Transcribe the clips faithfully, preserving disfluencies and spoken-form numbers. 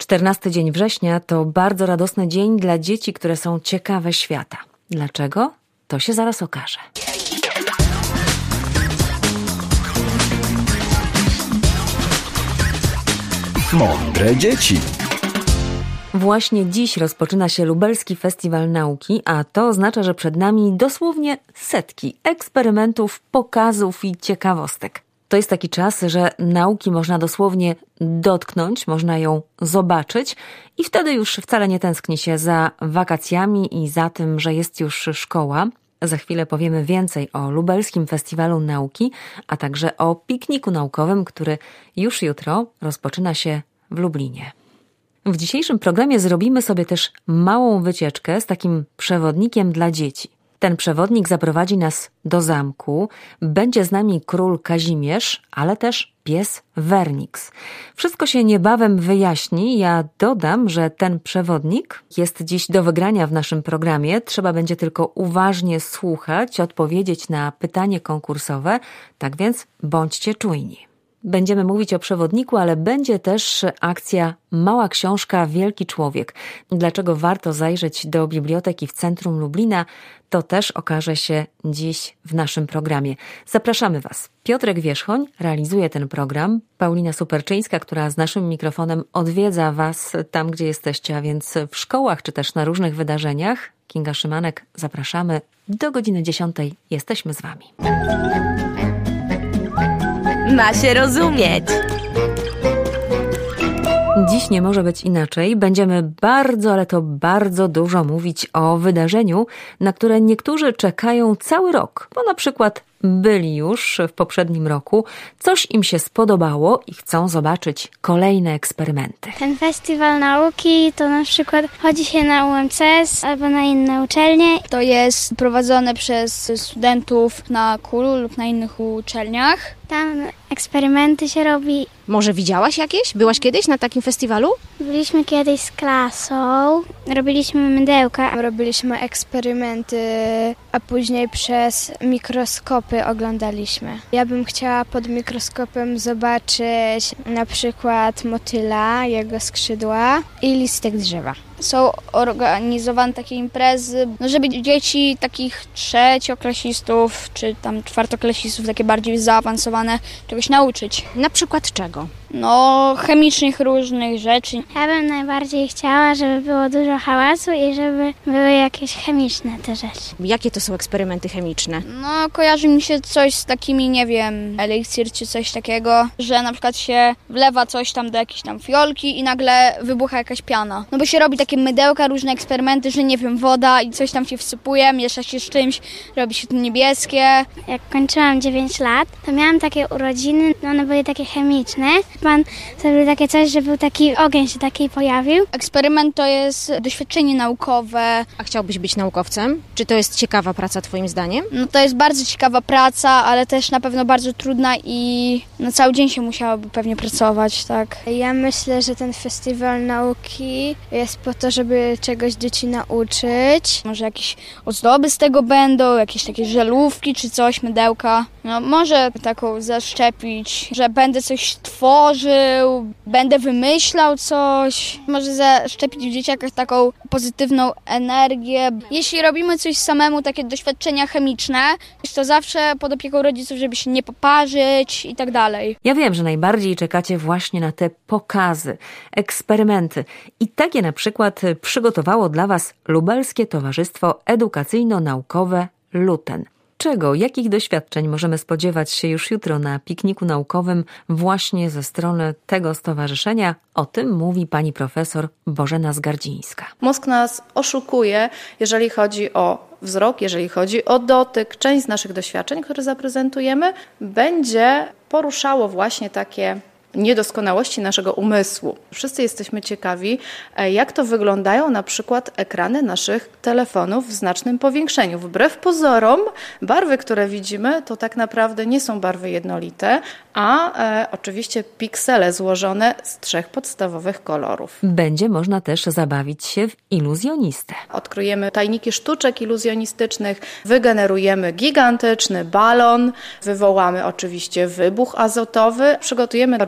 czternasty dzień września to bardzo radosny dzień dla dzieci, które są ciekawe świata. Dlaczego? To się zaraz okaże. Mądre dzieci. Właśnie dziś rozpoczyna się Lubelski Festiwal Nauki, a to oznacza, że przed nami dosłownie setki eksperymentów, pokazów i ciekawostek. To jest taki czas, że nauki można dosłownie dotknąć, można ją zobaczyć i wtedy już wcale nie tęskni się za wakacjami i za tym, że jest już szkoła. Za chwilę powiemy więcej o Lubelskim Festiwalu Nauki, a także o pikniku naukowym, który już jutro rozpoczyna się w Lublinie. W dzisiejszym programie zrobimy sobie też małą wycieczkę z takim przewodnikiem dla dzieci. Ten przewodnik zaprowadzi nas do zamku, będzie z nami król Kazimierz, ale też pies Werniks. Wszystko się niebawem wyjaśni. Ja dodam, że ten przewodnik jest dziś do wygrania w naszym programie. Trzeba będzie tylko uważnie słuchać, odpowiedzieć na pytanie konkursowe, tak więc bądźcie czujni. Będziemy mówić o przewodniku, ale będzie też akcja Mała Książka Wielki Człowiek. Dlaczego warto zajrzeć do biblioteki w centrum Lublina, to też okaże się dziś w naszym programie. Zapraszamy Was. Piotrek Wierzchoń realizuje ten program. Paulina Superczyńska, która z naszym mikrofonem odwiedza Was tam, gdzie jesteście, a więc w szkołach czy też na różnych wydarzeniach. Kinga Szymanek, zapraszamy. Do godziny dziesiątej jesteśmy z Wami. Ma się rozumieć. Dziś nie może być inaczej. Będziemy bardzo, ale to bardzo dużo mówić o wydarzeniu, na które niektórzy czekają cały rok, bo na przykład byli już w poprzednim roku, coś im się spodobało i chcą zobaczyć kolejne eksperymenty. Ten festiwal nauki to na przykład chodzi się na U M C S albo na inne uczelnie. To jest prowadzone przez studentów na Kulu lub na innych uczelniach. Tam eksperymenty się robi. Może widziałaś jakieś? Byłaś kiedyś na takim festiwalu? Byliśmy kiedyś z klasą, robiliśmy mydełka. Robiliśmy eksperymenty, a później przez mikroskopy oglądaliśmy. Ja bym chciała pod mikroskopem zobaczyć na przykład motyla, jego skrzydła i listek drzewa. Są organizowane takie imprezy, no żeby dzieci takich trzecioklasistów czy tam czwartoklasistów, takie bardziej zaawansowane, czegoś nauczyć. Na przykład czego? No, chemicznych różnych rzeczy. Ja bym najbardziej chciała, żeby było dużo hałasu i żeby były jakieś chemiczne te rzeczy. Jakie to są eksperymenty chemiczne? No, kojarzy mi się coś z takimi, nie wiem, eliksir czy coś takiego, że na przykład się wlewa coś tam do jakiejś tam fiolki i nagle wybucha jakaś piana. No bo się robi takie mydełka, różne eksperymenty, że nie wiem, woda i coś tam się wsypuje, miesza się z czymś, robi się to niebieskie. Jak kończyłam dziewięć lat, to miałam takie urodziny, no one były takie chemiczne. Pan zrobił takie coś, że był taki ogień się taki pojawił. Eksperyment to jest doświadczenie naukowe. A chciałbyś być naukowcem? Czy to jest ciekawa praca twoim zdaniem? No to jest bardzo ciekawa praca, ale też na pewno bardzo trudna i na cały dzień się musiałoby pewnie pracować, tak. Ja myślę, że ten festiwal nauki jest po to, żeby czegoś dzieci nauczyć. Może jakieś ozdoby z tego będą, jakieś takie żelówki czy coś, mydełka. No może taką zaszczepić, że będę coś tworzył, będę wymyślał coś. Może zaszczepić w dzieciakach taką pozytywną energię. Jeśli robimy coś samemu, takie doświadczenia chemiczne, to zawsze pod opieką rodziców, żeby się nie poparzyć i tak dalej. Ja wiem, że najbardziej czekacie właśnie na te pokazy, eksperymenty. I takie na przykład przygotowało dla Was Lubelskie Towarzystwo Edukacyjno-Naukowe Luten. Czego, jakich doświadczeń możemy spodziewać się już jutro na pikniku naukowym właśnie ze strony tego stowarzyszenia? O tym mówi pani profesor Bożena Zgardzińska. Mózg nas oszukuje, jeżeli chodzi o wzrok, jeżeli chodzi o dotyk. Część z naszych doświadczeń, które zaprezentujemy, będzie poruszało właśnie takie niedoskonałości naszego umysłu. Wszyscy jesteśmy ciekawi, jak to wyglądają na przykład ekrany naszych telefonów w znacznym powiększeniu. Wbrew pozorom, barwy, które widzimy, to tak naprawdę nie są barwy jednolite, a e, oczywiście piksele złożone z trzech podstawowych kolorów. Będzie można też zabawić się w iluzjonistę. Odkryjemy tajniki sztuczek iluzjonistycznych, wygenerujemy gigantyczny balon, wywołamy oczywiście wybuch azotowy, przygotujemy również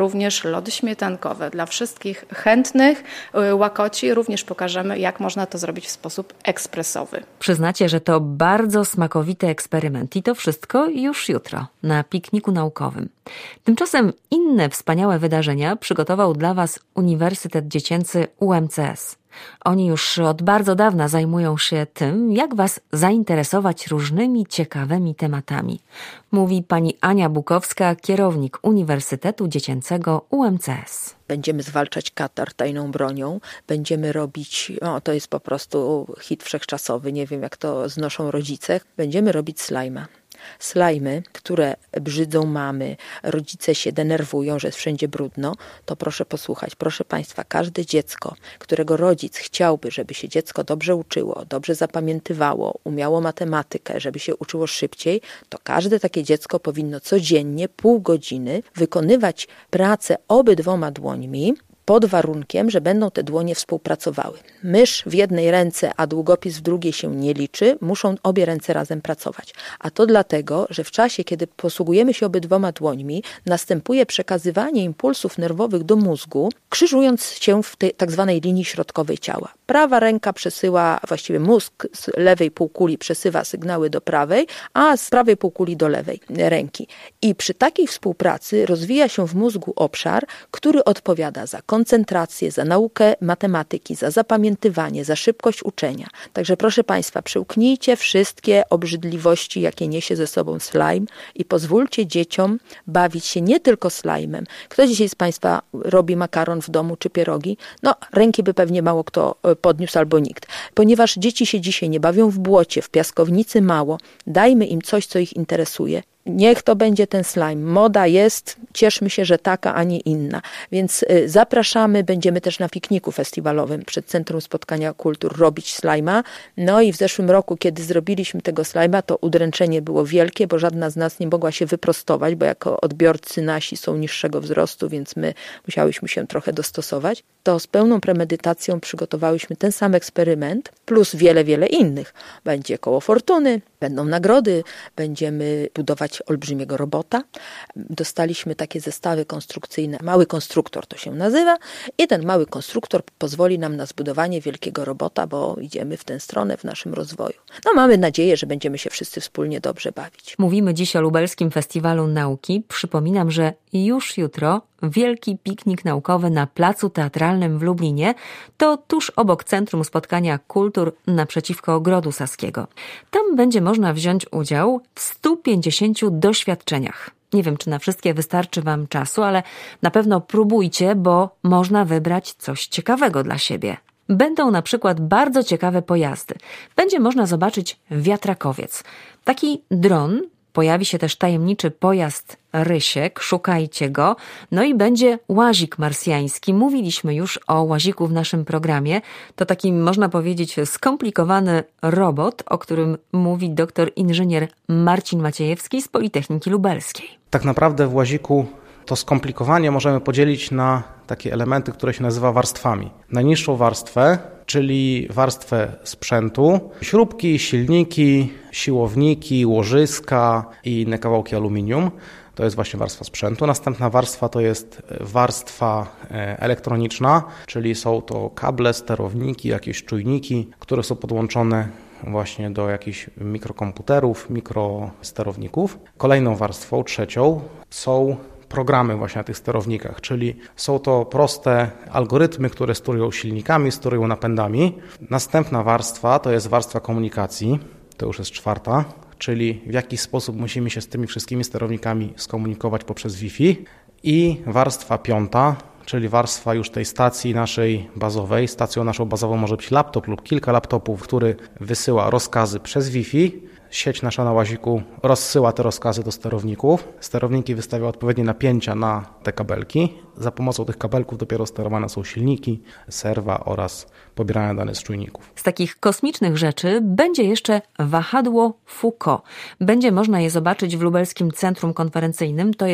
również lody śmietankowe. Dla wszystkich chętnych łakoci również pokażemy, jak można to zrobić w sposób ekspresowy. Przyznacie, że to bardzo smakowity eksperyment i to wszystko już jutro na pikniku naukowym. Tymczasem inne wspaniałe wydarzenia przygotował dla Was Uniwersytet Dziecięcy U M C S. Oni już od bardzo dawna zajmują się tym, jak Was zainteresować różnymi ciekawymi tematami. Mówi pani Ania Bukowska, kierownik Uniwersytetu Dziecięcego U M C S. Będziemy zwalczać katar tajną bronią, będziemy robić, no to jest po prostu hit wszechczasowy, nie wiem jak to znoszą rodzice, będziemy robić slajma. Slajmy, które brzydzą mamy, rodzice się denerwują, że jest wszędzie brudno, to proszę posłuchać, proszę Państwa, każde dziecko, którego rodzic chciałby, żeby się dziecko dobrze uczyło, dobrze zapamiętywało, umiało matematykę, żeby się uczyło szybciej, to każde takie dziecko powinno codziennie pół godziny wykonywać pracę obydwoma dłońmi, pod warunkiem, że będą te dłonie współpracowały. Mysz w jednej ręce, a długopis w drugiej się nie liczy, muszą obie ręce razem pracować. A to dlatego, że w czasie, kiedy posługujemy się obydwoma dłońmi, następuje przekazywanie impulsów nerwowych do mózgu, krzyżując się w tej tak zwanej linii środkowej ciała. Prawa ręka przesyła, właściwie mózg z lewej półkuli przesyła sygnały do prawej, a z prawej półkuli do lewej ręki. I przy takiej współpracy rozwija się w mózgu obszar, który odpowiada za koncentrację, za naukę matematyki, za zapamiętywanie, za szybkość uczenia. Także proszę Państwa, przełknijcie wszystkie obrzydliwości, jakie niesie ze sobą slime i pozwólcie dzieciom bawić się nie tylko slajmem. Kto dzisiaj z Państwa robi makaron w domu czy pierogi? No, ręki by pewnie mało kto podniósł albo nikt. Ponieważ dzieci się dzisiaj nie bawią w błocie, w piaskownicy mało, dajmy im coś, co ich interesuje. Niech to będzie ten slime. Moda jest, cieszmy się, że taka, a nie inna. Więc zapraszamy, będziemy też na pikniku festiwalowym przed Centrum Spotkania Kultur robić slajma. No i w zeszłym roku, kiedy zrobiliśmy tego slajma, to udręczenie było wielkie, bo żadna z nas nie mogła się wyprostować, bo jako odbiorcy nasi są niższego wzrostu, więc my musiałyśmy się trochę dostosować. To z pełną premedytacją przygotowałyśmy ten sam eksperyment, plus wiele, wiele innych. Będzie koło fortuny, będą nagrody, będziemy budować olbrzymiego robota. Dostaliśmy takie zestawy konstrukcyjne, mały konstruktor to się nazywa i ten mały konstruktor pozwoli nam na zbudowanie wielkiego robota, bo idziemy w tę stronę w naszym rozwoju. No mamy nadzieję, że będziemy się wszyscy wspólnie dobrze bawić. Mówimy dziś o Lubelskim Festiwalu Nauki. Przypominam, że już jutro wielki piknik naukowy na Placu Teatralnym w Lublinie, to tuż obok Centrum Spotkania Kultur naprzeciwko Ogrodu Saskiego. Tam będzie można wziąć udział w stu pięćdziesięciu doświadczeniach. Nie wiem, czy na wszystkie wystarczy Wam czasu, ale na pewno próbujcie, bo można wybrać coś ciekawego dla siebie. Będą na przykład bardzo ciekawe pojazdy. Będzie można zobaczyć wiatrakowiec. Taki dron. Pojawi się też tajemniczy pojazd Rysiek, szukajcie go. No i będzie łazik marsjański. Mówiliśmy już o łaziku w naszym programie. To taki, można powiedzieć, skomplikowany robot, o którym mówi doktor inżynier Marcin Maciejewski z Politechniki Lubelskiej. Tak naprawdę w łaziku to skomplikowanie możemy podzielić na takie elementy, które się nazywa warstwami. Najniższą warstwę, czyli warstwę sprzętu, śrubki, silniki, siłowniki, łożyska i inne kawałki aluminium. To jest właśnie warstwa sprzętu. Następna warstwa to jest warstwa elektroniczna, czyli są to kable, sterowniki, jakieś czujniki, które są podłączone właśnie do jakichś mikrokomputerów, mikrosterowników. Kolejną warstwą, trzecią, są programy właśnie na tych sterownikach, czyli są to proste algorytmy, które sterują silnikami, sterują napędami. Następna warstwa to jest warstwa komunikacji, to już jest czwarta, czyli w jaki sposób musimy się z tymi wszystkimi sterownikami skomunikować poprzez Wi-Fi. I warstwa piąta, czyli warstwa już tej stacji naszej bazowej. Stacją naszą bazową może być laptop lub kilka laptopów, który wysyła rozkazy przez Wi-Fi. Sieć nasza na łaziku rozsyła te rozkazy do sterowników. Sterowniki wystawia odpowiednie napięcia na te kabelki. Za pomocą tych kabelków dopiero sterowane są silniki, serwa oraz pobierane dane z czujników. Z takich kosmicznych rzeczy będzie jeszcze wahadło Foucault. Będzie można je zobaczyć w Lubelskim Centrum Konferencyjnym. To jest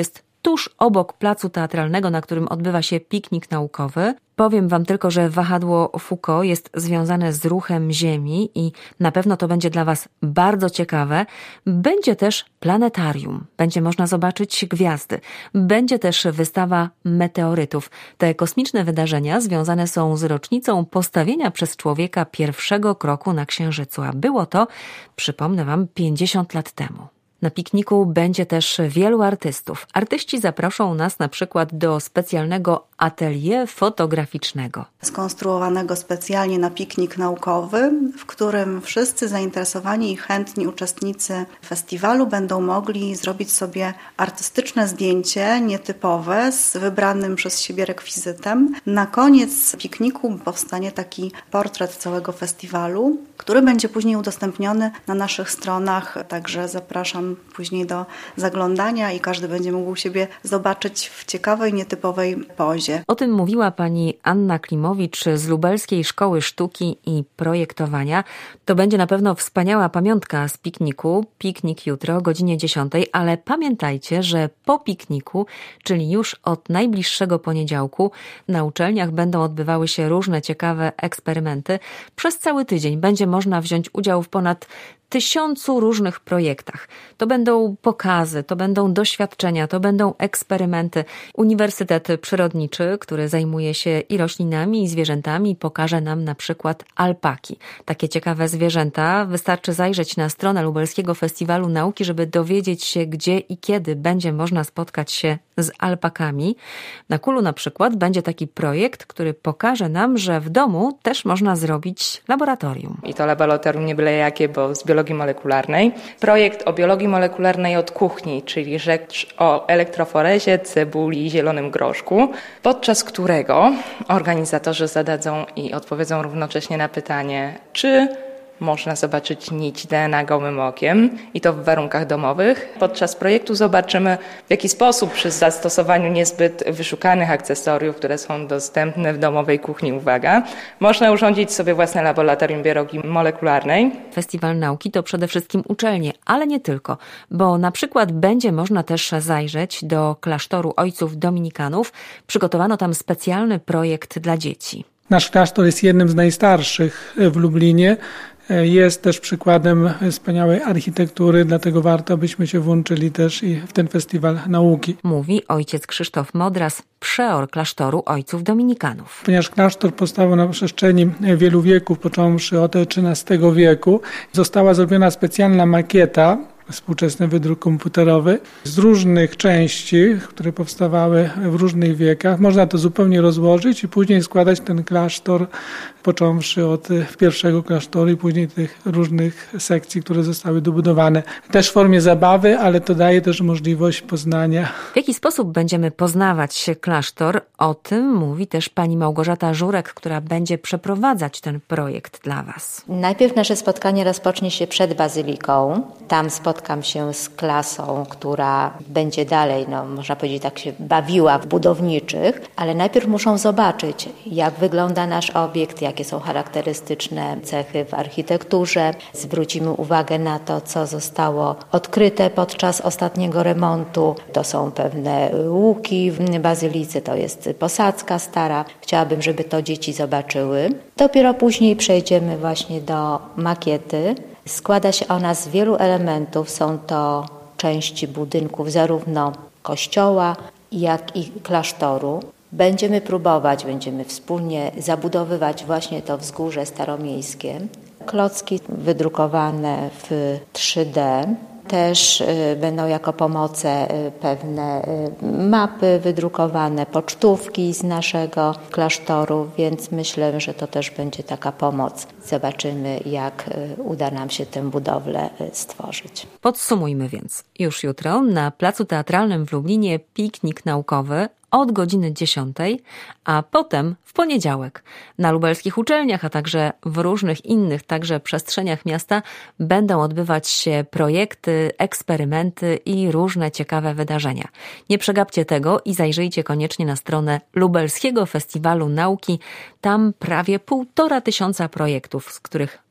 tuż obok placu teatralnego, na którym odbywa się piknik naukowy. Powiem Wam tylko, że wahadło Foucault jest związane z ruchem Ziemi i na pewno to będzie dla Was bardzo ciekawe. Będzie też planetarium, będzie można zobaczyć gwiazdy, będzie też wystawa meteorytów. Te kosmiczne wydarzenia związane są z rocznicą postawienia przez człowieka pierwszego kroku na Księżycu, a było to, przypomnę Wam, pięćdziesiąt lat temu. Na pikniku będzie też wielu artystów. Artyści zaproszą nas na przykład do specjalnego atelier fotograficznego. Skonstruowanego specjalnie na piknik naukowy, w którym wszyscy zainteresowani i chętni uczestnicy festiwalu będą mogli zrobić sobie artystyczne zdjęcie nietypowe z wybranym przez siebie rekwizytem. Na koniec pikniku powstanie taki portret całego festiwalu, który będzie później udostępniony na naszych stronach, także zapraszam później do zaglądania i każdy będzie mógł siebie zobaczyć w ciekawej, nietypowej pozie. O tym mówiła pani Anna Klimowicz z Lubelskiej Szkoły Sztuki i Projektowania. To będzie na pewno wspaniała pamiątka z pikniku. Piknik jutro o godzinie dziesiątej, ale pamiętajcie, że po pikniku, czyli już od najbliższego poniedziałku, na uczelniach będą odbywały się różne ciekawe eksperymenty. Przez cały tydzień będzie można wziąć udział w ponad tysiącu różnych projektach. To będą pokazy, to będą doświadczenia, to będą eksperymenty. Uniwersytet Przyrodniczy, który zajmuje się i roślinami, i zwierzętami, pokaże nam na przykład alpaki. Takie ciekawe zwierzęta. Wystarczy zajrzeć na stronę Lubelskiego Festiwalu Nauki, żeby dowiedzieć się, gdzie i kiedy będzie można spotkać się z alpakami. Na Kulu na przykład będzie taki projekt, który pokaże nam, że w domu też można zrobić laboratorium. I to laboratorium nie byle jakie, bo z biologii molekularnej. Projekt o biologii molekularnej od kuchni, czyli rzecz o elektroforezie, cebuli i zielonym groszku, podczas którego organizatorzy zadadzą i odpowiedzą równocześnie na pytanie, czy można zobaczyć nić D N A gołym okiem i to w warunkach domowych. Podczas projektu zobaczymy, w jaki sposób przy zastosowaniu niezbyt wyszukanych akcesoriów, które są dostępne w domowej kuchni, uwaga, można urządzić sobie własne laboratorium biologii molekularnej. Festiwal Nauki to przede wszystkim uczelnie, ale nie tylko, bo na przykład będzie można też zajrzeć do klasztoru ojców dominikanów. Przygotowano tam specjalny projekt dla dzieci. Nasz klasztor jest jednym z najstarszych w Lublinie. Jest też przykładem wspaniałej architektury, dlatego warto, byśmy się włączyli też i w ten festiwal nauki. Mówi ojciec Krzysztof Modras, przeor klasztoru ojców dominikanów. Ponieważ klasztor powstał na przestrzeni wielu wieków, począwszy od trzynastego wieku, została zrobiona specjalna makieta, współczesny wydruk komputerowy, z różnych części, które powstawały w różnych wiekach. Można to zupełnie rozłożyć i później składać ten klasztor, począwszy od pierwszego klasztoru i później tych różnych sekcji, które zostały dobudowane. Też w formie zabawy, ale to daje też możliwość poznania. W jaki sposób będziemy poznawać klasztor? O tym mówi też pani Małgorzata Żurek, która będzie przeprowadzać ten projekt dla Was. Najpierw nasze spotkanie rozpocznie się przed bazyliką. Tam spotkam się z klasą, która będzie dalej, no można powiedzieć, tak się bawiła w budowniczych, ale najpierw muszą zobaczyć, jak wygląda nasz obiekt, jakie są charakterystyczne cechy w architekturze. Zwrócimy uwagę na to, co zostało odkryte podczas ostatniego remontu. To są pewne łuki w bazylice, to jest posadzka stara. Chciałabym, żeby to dzieci zobaczyły. Dopiero później przejdziemy właśnie do makiety. Składa się ona z wielu elementów. Są to części budynków zarówno kościoła, jak i klasztoru. Będziemy próbować, będziemy wspólnie zabudowywać właśnie to wzgórze staromiejskie. Klocki wydrukowane w trzy D. Też będą jako pomoce pewne mapy wydrukowane, pocztówki z naszego klasztoru, więc myślę, że to też będzie taka pomoc. Zobaczymy, jak uda nam się tę budowlę stworzyć. Podsumujmy więc. Już jutro na Placu Teatralnym w Lublinie piknik naukowy od godziny dziesiątej, a potem w poniedziałek na lubelskich uczelniach, a także w różnych innych także przestrzeniach miasta będą odbywać się projekty, eksperymenty i różne ciekawe wydarzenia. Nie przegapcie tego i zajrzyjcie koniecznie na stronę Lubelskiego Festiwalu Nauki. Tam prawie półtora tysiąca projektów, z których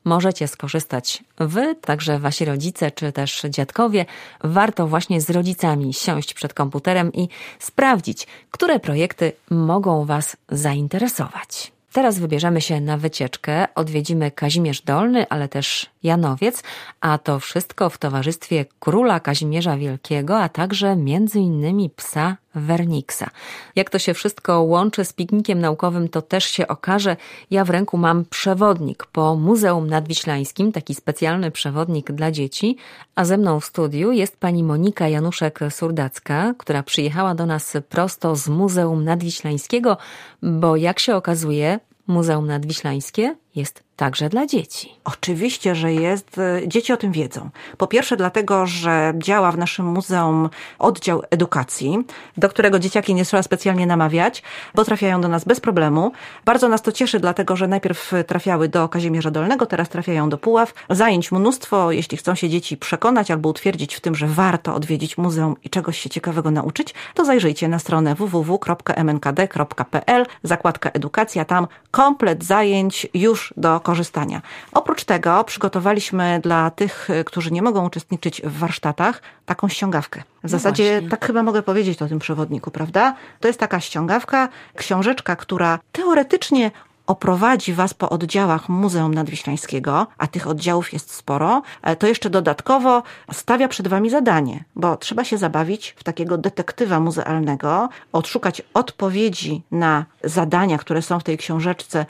możecie skorzystać wy, także wasi rodzice czy też dziadkowie. Warto właśnie z rodzicami siąść przed komputerem i sprawdzić, które projekty mogą was zainteresować. Teraz wybierzemy się na wycieczkę, odwiedzimy Kazimierz Dolny, ale też Janowiec, a to wszystko w towarzystwie króla Kazimierza Wielkiego, a także między innymi psa Werniksa. Jak to się wszystko łączy z piknikiem naukowym, to też się okaże. Ja w ręku mam przewodnik po Muzeum Nadwiślańskim, taki specjalny przewodnik dla dzieci, a ze mną w studiu jest pani Monika Januszek-Surdacka, która przyjechała do nas prosto z Muzeum Nadwiślańskiego, bo jak się okazuje, Muzeum Nadwiślańskie jest także dla dzieci. Oczywiście, że jest. Dzieci o tym wiedzą. Po pierwsze dlatego, że działa w naszym muzeum oddział edukacji, do którego dzieciaki nie trzeba specjalnie namawiać, bo trafiają do nas bez problemu. Bardzo nas to cieszy, dlatego że najpierw trafiały do Kazimierza Dolnego, teraz trafiają do Puław. Zajęć mnóstwo. Jeśli chcą się dzieci przekonać albo utwierdzić w tym, że warto odwiedzić muzeum i czegoś się ciekawego nauczyć, to zajrzyjcie na stronę w w w kropka m n k d kropka p l, zakładka edukacja, tam komplet zajęć już do korzystania. Oprócz tego przygotowaliśmy dla tych, którzy nie mogą uczestniczyć w warsztatach, taką ściągawkę. W no zasadzie właśnie. Tak chyba mogę powiedzieć o tym przewodniku, prawda? To jest taka ściągawka, książeczka, która teoretycznie oprowadzi was po oddziałach Muzeum Nadwiślańskiego, a tych oddziałów jest sporo, to jeszcze dodatkowo stawia przed wami zadanie, bo trzeba się zabawić w takiego detektywa muzealnego, odszukać odpowiedzi na zadania, które są w tej książeczce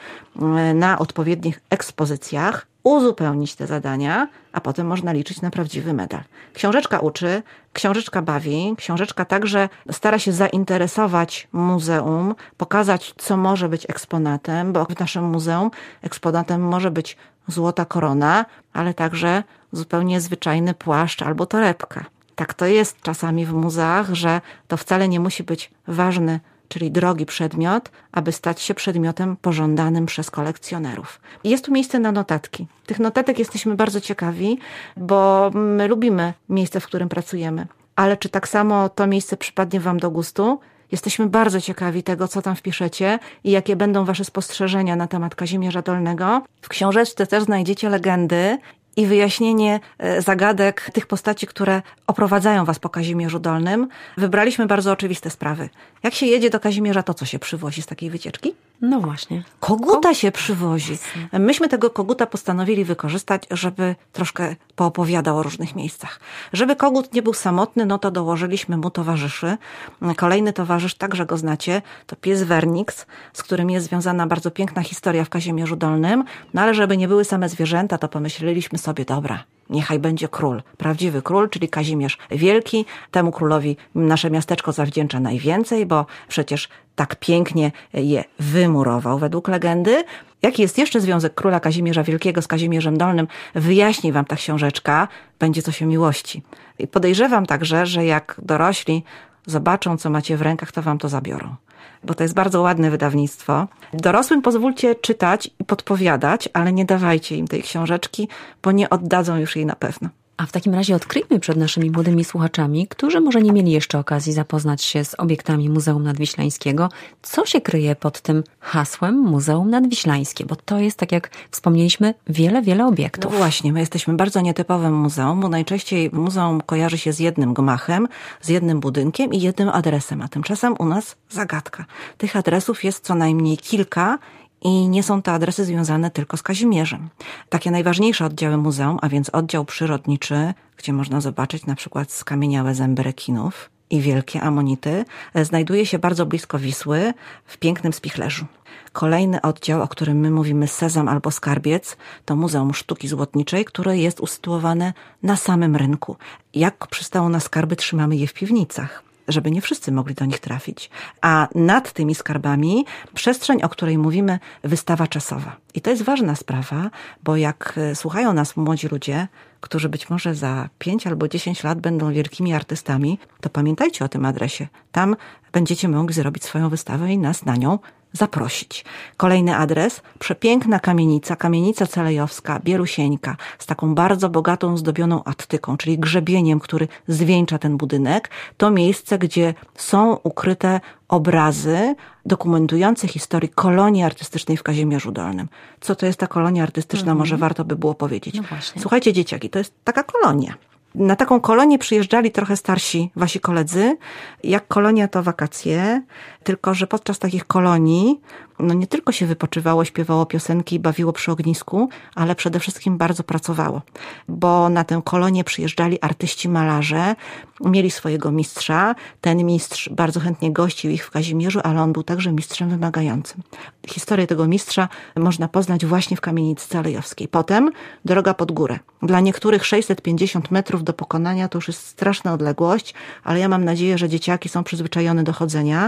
na odpowiednich ekspozycjach, uzupełnić te zadania, a potem można liczyć na prawdziwy medal. Książeczka uczy, książeczka bawi, książeczka także stara się zainteresować muzeum, pokazać, co może być eksponatem, bo w naszym muzeum eksponatem może być złota korona, ale także zupełnie zwyczajny płaszcz albo torebka. Tak to jest czasami w muzeach, że to wcale nie musi być ważny, czyli drogi przedmiot, aby stać się przedmiotem pożądanym przez kolekcjonerów. Jest tu miejsce na notatki. Tych notatek jesteśmy bardzo ciekawi, bo my lubimy miejsce, w którym pracujemy. Ale czy tak samo to miejsce przypadnie wam do gustu? Jesteśmy bardzo ciekawi tego, co tam wpiszecie i jakie będą wasze spostrzeżenia na temat Kazimierza Dolnego. W książeczce też znajdziecie legendy i wyjaśnienie zagadek tych postaci, które oprowadzają was po Kazimierzu Dolnym. Wybraliśmy bardzo oczywiste sprawy. Jak się jedzie do Kazimierza, to co się przywozi z takiej wycieczki? No właśnie. Koguta się przywozi. Myśmy tego koguta postanowili wykorzystać, żeby troszkę poopowiadał o różnych miejscach. Żeby kogut nie był samotny, no to dołożyliśmy mu towarzyszy. Kolejny towarzysz, także go znacie, to pies Werniks, z którym jest związana bardzo piękna historia w Kazimierzu Dolnym. No ale żeby nie były same zwierzęta, to pomyśleliśmy sobie, dobra, niechaj będzie król, prawdziwy król, czyli Kazimierz Wielki. Temu królowi nasze miasteczko zawdzięcza najwięcej, bo przecież tak pięknie je wymurował według legendy. Jaki jest jeszcze związek króla Kazimierza Wielkiego z Kazimierzem Dolnym, wyjaśni wam ta książeczka. Będzie coś o miłości. I podejrzewam także, że jak dorośli zobaczą, co macie w rękach, to wam to zabiorą. Bo to jest bardzo ładne wydawnictwo. Dorosłym pozwólcie czytać i podpowiadać, ale nie dawajcie im tej książeczki, bo nie oddadzą już jej na pewno. A w takim razie odkryjmy przed naszymi młodymi słuchaczami, którzy może nie mieli jeszcze okazji zapoznać się z obiektami Muzeum Nadwiślańskiego, co się kryje pod tym hasłem Muzeum Nadwiślańskie, bo to jest, tak jak wspomnieliśmy, wiele, wiele obiektów. No właśnie, my jesteśmy bardzo nietypowym muzeum, bo najczęściej muzeum kojarzy się z jednym gmachem, z jednym budynkiem i jednym adresem, a tymczasem u nas zagadka. Tych adresów jest co najmniej kilka, i nie są to adresy związane tylko z Kazimierzem. Takie najważniejsze oddziały muzeum, a więc oddział przyrodniczy, gdzie można zobaczyć na przykład skamieniałe zęby rekinów i wielkie amonity, znajduje się bardzo blisko Wisły, w pięknym Spichlerzu. Kolejny oddział, o którym my mówimy Sezam albo Skarbiec, to Muzeum Sztuki Złotniczej, które jest usytuowane na samym rynku. Jak przystało na skarby, trzymamy je w piwnicach, żeby nie wszyscy mogli do nich trafić. A nad tymi skarbami przestrzeń, o której mówimy, wystawa czasowa. I to jest ważna sprawa, bo jak słuchają nas młodzi ludzie, którzy być może za pięć albo dziesięć lat będą wielkimi artystami, to pamiętajcie o tym adresie. Tam będziecie mogli zrobić swoją wystawę i nas na nią zaprosić. Kolejny adres, przepiękna kamienica, kamienica Celejowska, Bielusieńka, z taką bardzo bogatą, zdobioną attyką, czyli grzebieniem, który zwieńcza ten budynek. To miejsce, gdzie są ukryte obrazy dokumentujące historię kolonii artystycznej w Kazimierzu Dolnym. Co to jest ta kolonia artystyczna? Mhm. Może warto by było powiedzieć. No właśnie. Słuchajcie, dzieciaki, to jest taka kolonia. Na taką kolonię przyjeżdżali trochę starsi wasi koledzy. Jak kolonia, to wakacje. Tylko że podczas takich kolonii no nie tylko się wypoczywało, śpiewało piosenki i bawiło przy ognisku, ale przede wszystkim bardzo pracowało. Bo na tę kolonię przyjeżdżali artyści, malarze, mieli swojego mistrza. Ten mistrz bardzo chętnie gościł ich w Kazimierzu, ale on był także mistrzem wymagającym. Historię tego mistrza można poznać właśnie w kamienicy Celejowskiej. Potem droga pod górę. Dla niektórych sześćset pięćdziesiąt metrów do pokonania to już jest straszna odległość, ale ja mam nadzieję, że dzieciaki są przyzwyczajone do chodzenia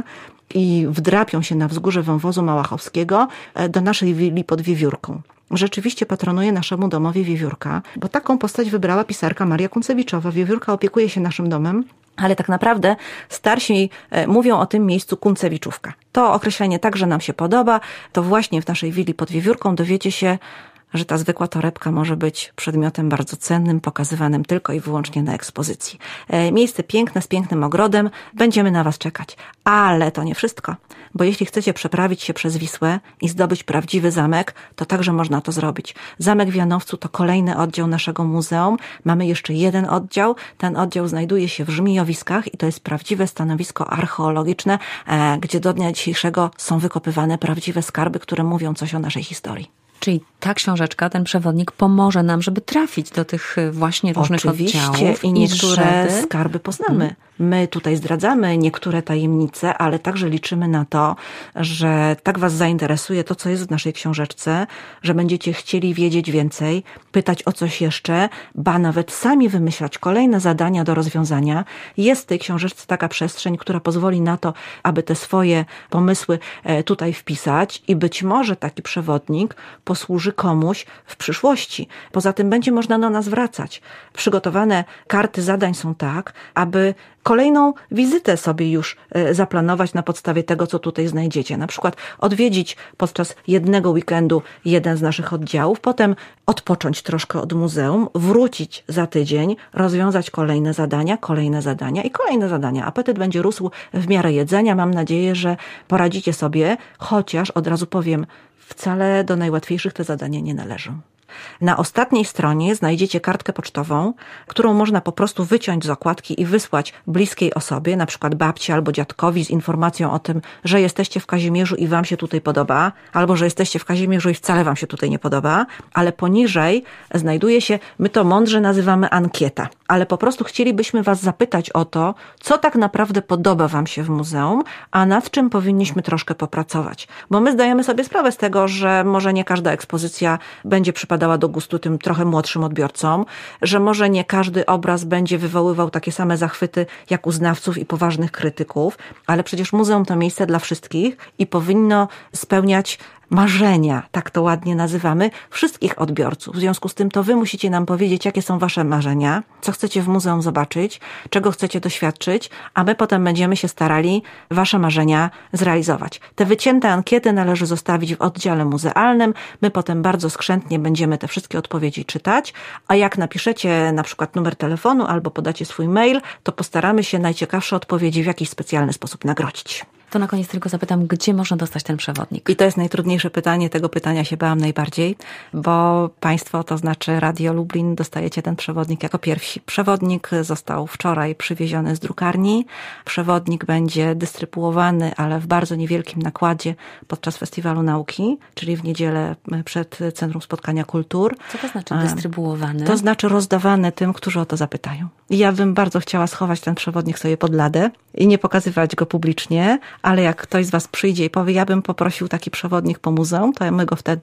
i wdrapią się na wzgórze wąwozu małachowskiego do naszej willi pod Wiewiórką. Rzeczywiście patronuje naszemu domowi Wiewiórka, bo taką postać wybrała pisarka Maria Kuncewiczowa. Wiewiórka opiekuje się naszym domem, ale tak naprawdę starsi mówią o tym miejscu Kuncewiczówka. To określenie także nam się podoba. To właśnie w naszej willi pod Wiewiórką dowiecie się, że ta zwykła torebka może być przedmiotem bardzo cennym, pokazywanym tylko i wyłącznie na ekspozycji. Miejsce piękne, z pięknym ogrodem. Będziemy na was czekać. Ale to nie wszystko, bo jeśli chcecie przeprawić się przez Wisłę i zdobyć prawdziwy zamek, to także można to zrobić. Zamek w Janowcu to kolejny oddział naszego muzeum. Mamy jeszcze jeden oddział. Ten oddział znajduje się w Żmijowiskach i to jest prawdziwe stanowisko archeologiczne, gdzie do dnia dzisiejszego są wykopywane prawdziwe skarby, które mówią coś o naszej historii. Czyli ta książeczka, ten przewodnik pomoże nam, żeby trafić do tych właśnie różnych Oczywiście, oddziałów. i niektóre ślady. skarby poznamy. My tutaj zdradzamy niektóre tajemnice, ale także liczymy na to, że tak was zainteresuje to, co jest w naszej książeczce, że będziecie chcieli wiedzieć więcej, pytać o coś jeszcze, ba nawet sami wymyślać kolejne zadania do rozwiązania. Jest w tej książeczce taka przestrzeń, która pozwoli na to, aby te swoje pomysły tutaj wpisać i być może taki przewodnik posłuży komuś w przyszłości. Poza tym będzie można do nas wracać. Przygotowane karty zadań są tak, aby kolejną wizytę sobie już zaplanować na podstawie tego, co tutaj znajdziecie. Na przykład odwiedzić podczas jednego weekendu jeden z naszych oddziałów, potem odpocząć troszkę od muzeum, wrócić za tydzień, rozwiązać kolejne zadania, kolejne zadania i kolejne zadania. Apetyt będzie rósł w miarę jedzenia. Mam nadzieję, że poradzicie sobie, chociaż od razu powiem, wcale do najłatwiejszych te zadania nie należą. Na ostatniej stronie znajdziecie kartkę pocztową, którą można po prostu wyciąć z okładki i wysłać bliskiej osobie, na przykład babci albo dziadkowi, z informacją o tym, że jesteście w Kazimierzu i wam się tutaj podoba, albo że jesteście w Kazimierzu i wcale wam się tutaj nie podoba, ale poniżej znajduje się, my to mądrze nazywamy ankieta, ale po prostu chcielibyśmy was zapytać o to, co tak naprawdę podoba wam się w muzeum, a nad czym powinniśmy troszkę popracować. Bo my zdajemy sobie sprawę z tego, że może nie każda ekspozycja będzie przypadała do gustu tym trochę młodszym odbiorcom, że może nie każdy obraz będzie wywoływał takie same zachwyty jak u znawców i poważnych krytyków, ale przecież muzeum to miejsce dla wszystkich i powinno spełniać marzenia, tak to ładnie nazywamy, wszystkich odbiorców. W związku z tym to wy musicie nam powiedzieć, jakie są wasze marzenia, co chcecie w muzeum zobaczyć, czego chcecie doświadczyć, a my potem będziemy się starali wasze marzenia zrealizować. Te wycięte ankiety należy zostawić w oddziale muzealnym. My potem bardzo skrzętnie będziemy te wszystkie odpowiedzi czytać, a jak napiszecie na przykład numer telefonu albo podacie swój mail, to postaramy się najciekawsze odpowiedzi w jakiś specjalny sposób nagrodzić. To na koniec tylko zapytam, gdzie można dostać ten przewodnik? I to jest najtrudniejsze pytanie, tego pytania się bałam najbardziej, bo państwo, to znaczy Radio Lublin, dostajecie ten przewodnik jako pierwsi. Przewodnik został wczoraj przywieziony z drukarni. Przewodnik będzie dystrybuowany, ale w bardzo niewielkim nakładzie podczas Festiwalu Nauki, czyli w niedzielę przed Centrum Spotkania Kultur. Co to znaczy dystrybuowany? To znaczy rozdawany tym, którzy o to zapytają. I ja bym bardzo chciała schować ten przewodnik sobie pod ladę i nie pokazywać go publicznie, ale jak ktoś z was przyjdzie i powie, ja bym poprosił taki przewodnik po muzeum, to my go wtedy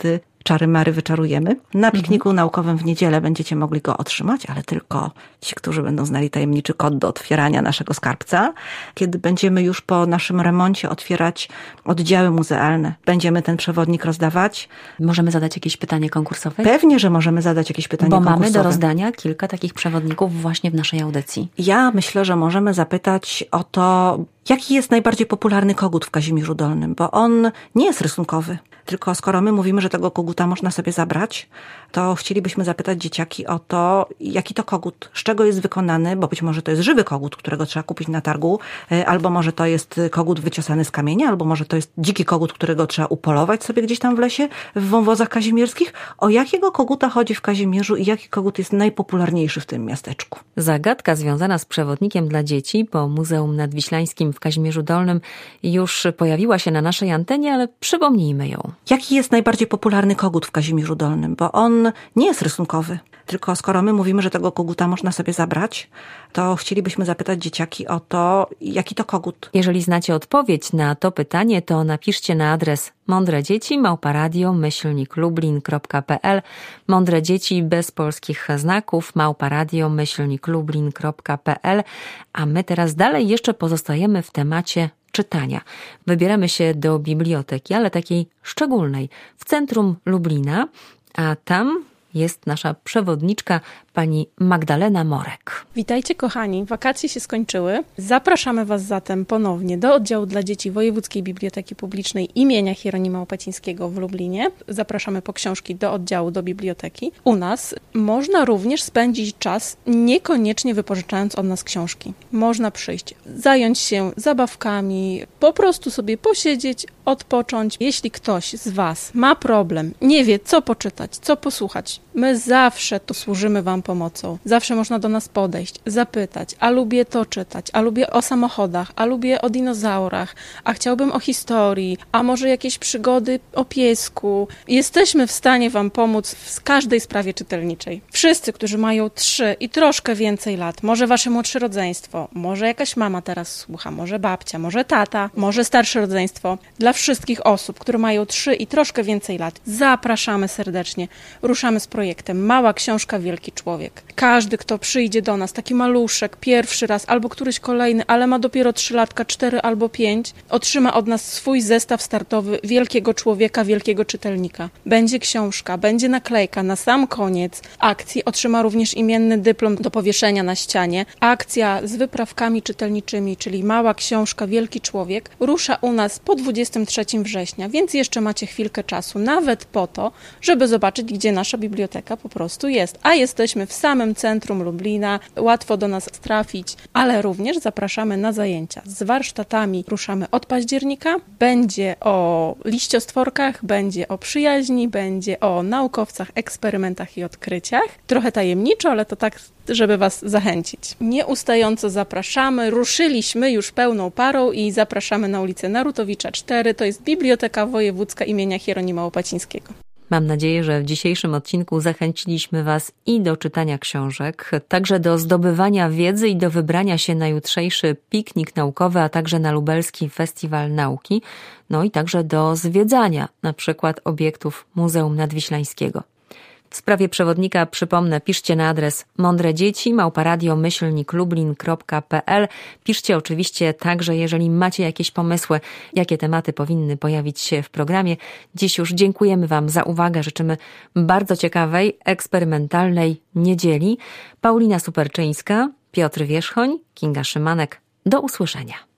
czary mary wyczarujemy. Na pikniku mhm. naukowym w niedzielę będziecie mogli go otrzymać, ale tylko ci, którzy będą znali tajemniczy kod do otwierania naszego skarbca. Kiedy będziemy już po naszym remoncie otwierać oddziały muzealne, będziemy ten przewodnik rozdawać. Możemy zadać jakieś pytanie konkursowe? Pewnie, że możemy zadać jakieś pytanie Bo konkursowe. Bo mamy do rozdania kilka takich przewodników właśnie w naszej audycji. Ja myślę, że możemy zapytać o to, jaki jest najbardziej popularny kogut w Kazimierzu Dolnym, bo on nie jest rysunkowy. Tylko skoro my mówimy, że tego koguta można sobie zabrać, to chcielibyśmy zapytać dzieciaki o to, jaki to kogut, z czego jest wykonany, bo być może to jest żywy kogut, którego trzeba kupić na targu, albo może to jest kogut wyciosany z kamienia, albo może to jest dziki kogut, którego trzeba upolować sobie gdzieś tam w lesie, w wąwozach kazimierskich. O jakiego koguta chodzi w Kazimierzu i jaki kogut jest najpopularniejszy w tym miasteczku? Zagadka związana z przewodnikiem dla dzieci po Muzeum Nadwiślańskim w Kazimierzu Dolnym już pojawiła się na naszej antenie, ale przypomnijmy ją. Jaki jest najbardziej popularny kogut w Kazimierzu Dolnym? Bo on nie jest rysunkowy. Tylko skoro my mówimy, że tego koguta można sobie zabrać, to chcielibyśmy zapytać dzieciaki o to, jaki to kogut. Jeżeli znacie odpowiedź na to pytanie, to napiszcie na adres mądre dzieci małpa radio myślnik lublin kropka p l, mądre dzieci bez polskich znaków małpa radio myślnik lublin kropka p l, a my teraz dalej jeszcze pozostajemy w temacie czytania. Wybieramy się do biblioteki, ale takiej szczególnej, w centrum Lublina, a tam jest nasza przewodniczka, pani Magdalena Morek. Witajcie kochani, wakacje się skończyły. Zapraszamy Was zatem ponownie do oddziału dla dzieci Wojewódzkiej Biblioteki Publicznej imienia Hieronima Łopacińskiego w Lublinie. Zapraszamy po książki do oddziału, do biblioteki. U nas można również spędzić czas, niekoniecznie wypożyczając od nas książki. Można przyjść, zająć się zabawkami, po prostu sobie posiedzieć, odpocząć. Jeśli ktoś z Was ma problem, nie wie co poczytać, co posłuchać, my zawsze tu służymy Wam pomocą. Zawsze można do nas podejść, zapytać, a lubię to czytać, a lubię o samochodach, a lubię o dinozaurach, a chciałbym o historii, a może jakieś przygody o piesku. Jesteśmy w stanie Wam pomóc w każdej sprawie czytelniczej. Wszyscy, którzy mają trzy i troszkę więcej lat, może Wasze młodsze rodzeństwo, może jakaś mama teraz słucha, może babcia, może tata, może starsze rodzeństwo. Dla wszystkich osób, które mają trzy i troszkę więcej lat, zapraszamy serdecznie. Ruszamy z projektem Mała Książka, Wielki Człowiek. Każdy, kto przyjdzie do nas, taki maluszek, pierwszy raz albo któryś kolejny, ale ma dopiero trzy latka, cztery albo pięć, otrzyma od nas swój zestaw startowy Wielkiego Człowieka, Wielkiego Czytelnika. Będzie książka, będzie naklejka. Na sam koniec akcji otrzyma również imienny dyplom do powieszenia na ścianie. Akcja z wyprawkami czytelniczymi, czyli Mała Książka, Wielki Człowiek, rusza u nas po dwudziestego trzeciego września, więc jeszcze macie chwilkę czasu, nawet po to, żeby zobaczyć, gdzie nasza biblioteka po prostu jest. A jesteśmy w samym centrum Lublina, łatwo do nas trafić, ale również zapraszamy na zajęcia z warsztatami. Ruszamy od października. Będzie o liściostworkach, będzie o przyjaźni, będzie o naukowcach, eksperymentach i odkryciach. Trochę tajemniczo, ale to tak, żeby Was zachęcić. Nieustająco zapraszamy. Ruszyliśmy już pełną parą i zapraszamy na ulicę Narutowicza cztery. To jest Biblioteka Wojewódzka imienia Hieronima Łopacińskiego. Mam nadzieję, że w dzisiejszym odcinku zachęciliśmy Was i do czytania książek, także do zdobywania wiedzy i do wybrania się na jutrzejszy piknik naukowy, a także na Lubelski Festiwal Nauki, no i także do zwiedzania na przykład obiektów Muzeum Nadwiślańskiego. W sprawie przewodnika przypomnę, piszcie na adres mądre dzieci małpa radio myślnik lublin kropka p l. Piszcie oczywiście także, jeżeli macie jakieś pomysły, jakie tematy powinny pojawić się w programie. Dziś już dziękujemy Wam za uwagę. Życzymy bardzo ciekawej, eksperymentalnej niedzieli. Paulina Superczyńska, Piotr Wierzchoń, Kinga Szymanek. Do usłyszenia.